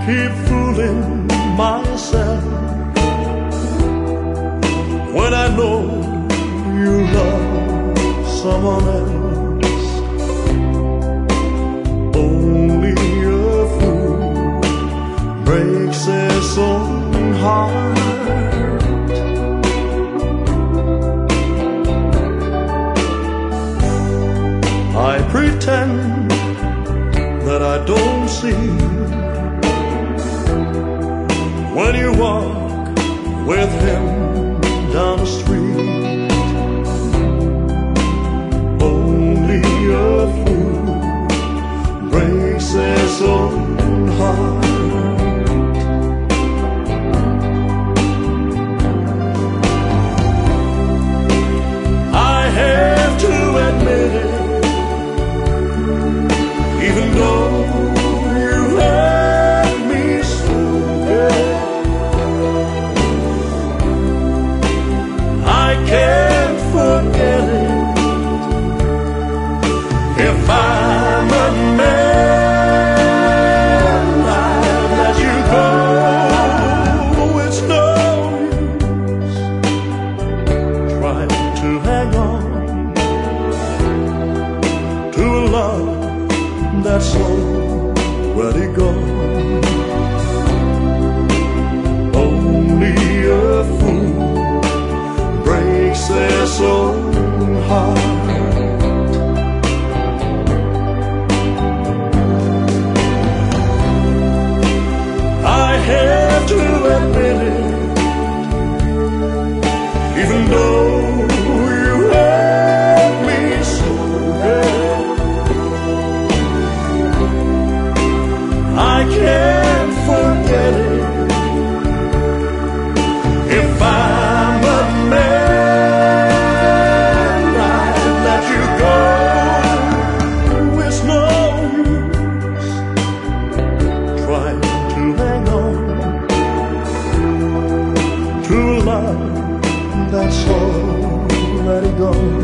keep fooling myself when I know you love someone else. Only a fool breaks his own heart. I pretend that I don't see when you walk with him down the street. Only a fool breaks his own heart. I have to admit it, even though you hurt me so bad, I can't forget it. If I'm a man, I'll let you go. It's no use trying to hang on to a love that's already gone. Only a fool breaks his own heart. I have to admit it, even though you hurt me so bad, I can't forget it. If I'm a man, I'd let you go. It's no use trying to hang on to a love that's already gone.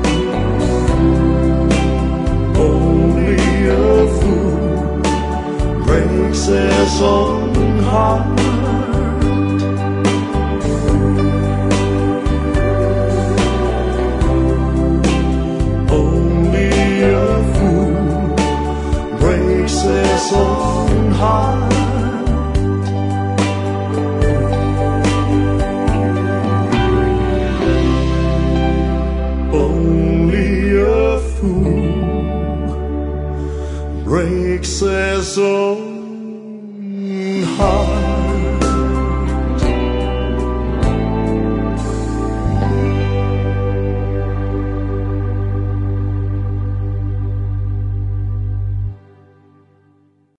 Only a fool breaks his own heart. Only a fool breaks his own heart. Only a fool breaks his own